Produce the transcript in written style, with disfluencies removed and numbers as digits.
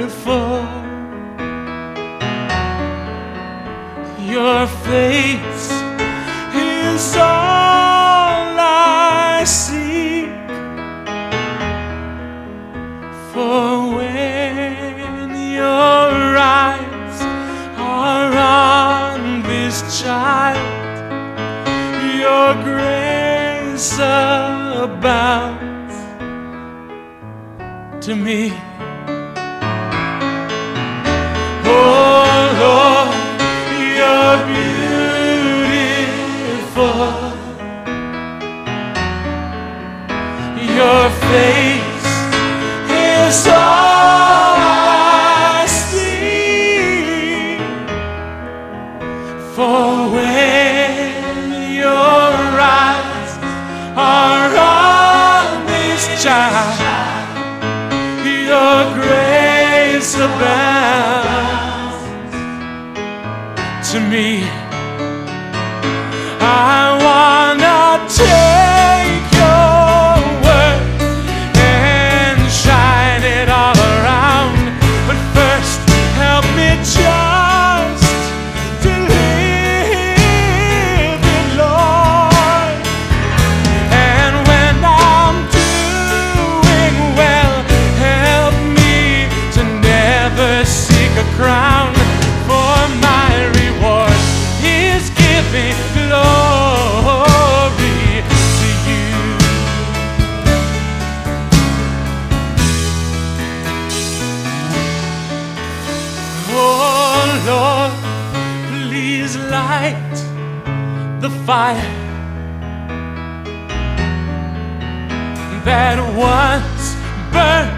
beautiful. Your face is all I seek, for when your eyes are on this child, your grace abounds to me. Oh Lord, you're beautiful. Your face is all I see, for when your eyes are on this child, your grace abounds to me. I wanna take your word and shine it all around, but first help me just to live it, Lord. And when I'm doing well, help me to never seek a crown, for my reward is giving glory to you. Oh Lord, please light the fire that once burned